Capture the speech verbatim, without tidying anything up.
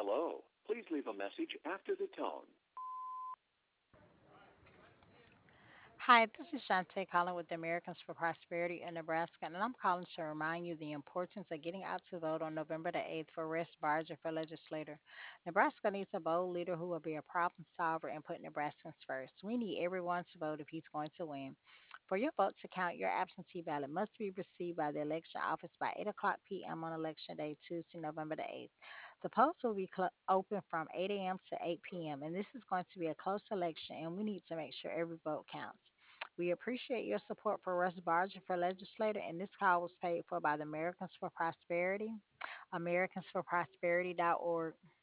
Hello. Please leave a message after the tone. Hi, this is Shantae calling with the Americans for Prosperity in Nebraska, and I'm calling to remind you the importance of getting out to vote on November the eighth for Rex Barger for legislator. Nebraska needs a bold leader who will be a problem solver and put Nebraskans first. We need everyone to vote if he's going to win. For your vote to count, your absentee ballot must be received by the election office by eight o'clock p m on election day, Tuesday, November the eighth. The polls will be cl- open from eight a m to eight p m, and this is going to be a close election, and we need to make sure every vote counts. We appreciate your support for Russ Barger for legislator, and this call was paid for by the Americans for Prosperity, americans for prosperity dot org.